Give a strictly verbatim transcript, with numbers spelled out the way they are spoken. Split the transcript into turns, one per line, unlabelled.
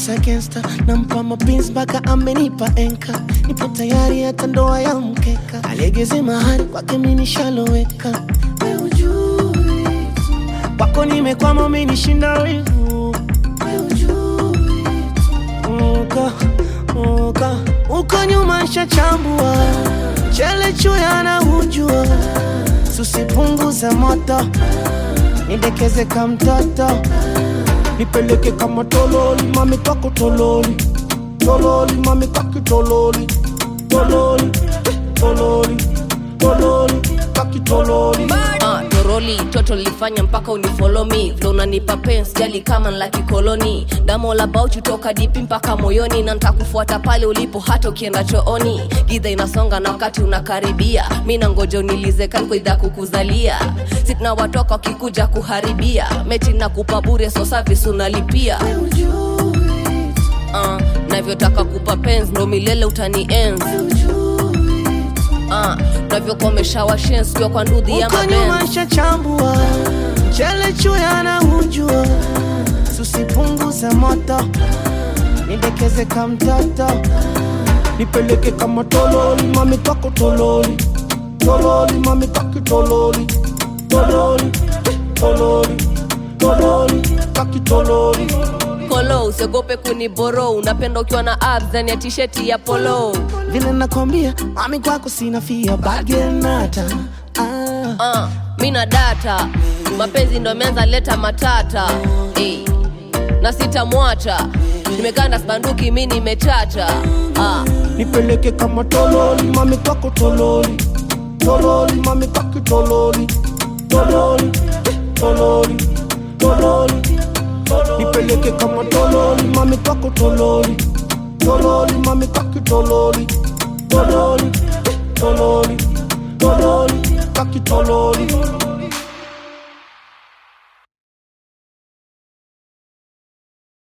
pesa gangster, nampa mapins baka amenipa enka. Nipo tayari hata ndoa ya mkeka. Alegeze mahari kwake mimi nishaloweka. Wewe ujui tu, wako nimekwama mimi nishinda wivu. Wewe ujui tu, uka uka uko nyuma shachambua. Chele chuya na hujua, susipunguza moto, nidekeze kama mtoto. Nipeleke kama tololi, mami kako tololi. Tololi, mami kaki tololi. Tololi, tololi, tololi, kaki tololi.
Ah, toroli, toto lifanya mpaka unifollow me. Vlo unanipa pens, jali kama nlaki koloni. Damo la bauchu toka dipi mpaka moyoni. Na nitakufuata pale ulipo hata ukienda chooni. Gidha inasonga na wakati unakaribia. Mina ngoja unilize kanko idha kukuzalia. Sitna watoka wakikuja kuharibia. Mechi na kupa bure so service unalipia. Ah, navyotaka kupa pens ndo milele utani enzi. Ah, navyo komesha wa shens kwa kwa ndudhi ya mabenzi.
Uko nyuma shachambua, chele chuya na hujua, susipunguza moto, nidekeze kama mtoto. Nipeleke kama tololi, mami kako tololi. Tololi, mami kaki tololi. Tololi, tololi, tololi, kaki tololi.
Kolo, usiogope kuniboro. Unapenda ukiwa na abs ndani ya t-shirt ya polo.
Vile nakwambia, mami kwako sina fia bagenata. Ah,
Ah, mina data. Mapenzi ndo menza leta matata. Eh, na sitamwacha. Nimekanda spanduki mimi nimechacha. Ah,
nipeleke kama tololi, mami kwako tololi. Tololi, mami kaki tololi. Tololi, tololi, tololi. Nipeleke kama tololi, mami kwako tololi. Tololi, mami kaki tololi. Tololi, tololi, tololi, kaki tololi.